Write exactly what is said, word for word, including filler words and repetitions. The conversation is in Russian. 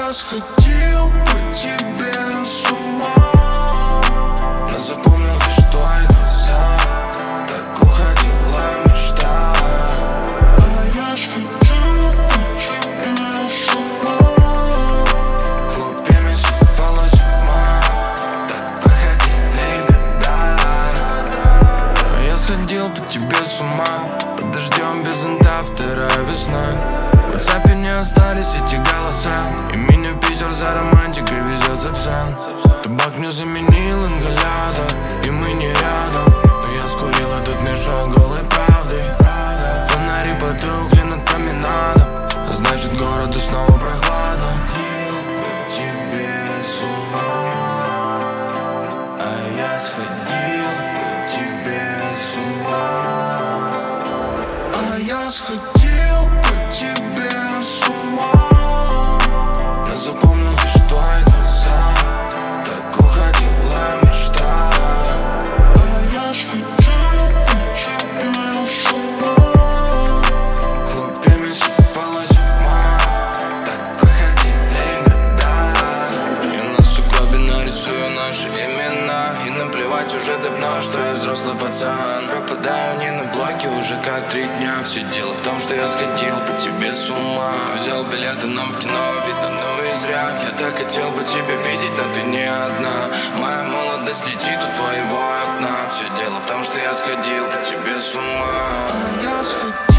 я сходил по тебе с ума. Я запомнил лишь твои глаза, так уходила мечта. А я сходил по тебе с ума. В клубе сыпалась тьма, так проходили года. А я сходил по тебе с ума, под дождем без зонта вторая весна. В WhatsApp не остались эти голоса, и меня в Питер за романтикой везет Сапсан. Табак мне заменил ингалятор, и мы не рядом, но я скурил этот мешок голой правды. Фонари потухли над променадом, а значит городу снова прохладно. Сходил по тебе с ума, а я сходил по тебе с ума. А я сходил по тебе с ума. Я запомнил лишь твои глаза, так уходила мечта. А я сходил по тебе с ума. В клубе сыпалась тьма, так проходили года. Я на сугробе нарисую наши имена, и наплевать уже давно, что я взрослый пацан. Пропадаю не на блоке уже как три дня. Все дело в том, что я сходил по тебе с ума. Взял билеты нам в кино, видно, ну и зря. Я так хотел бы тебя видеть, но ты не одна. Моя молодость летит у твоего окна. Все дело в том, что я сходил по тебе с ума. А я сходил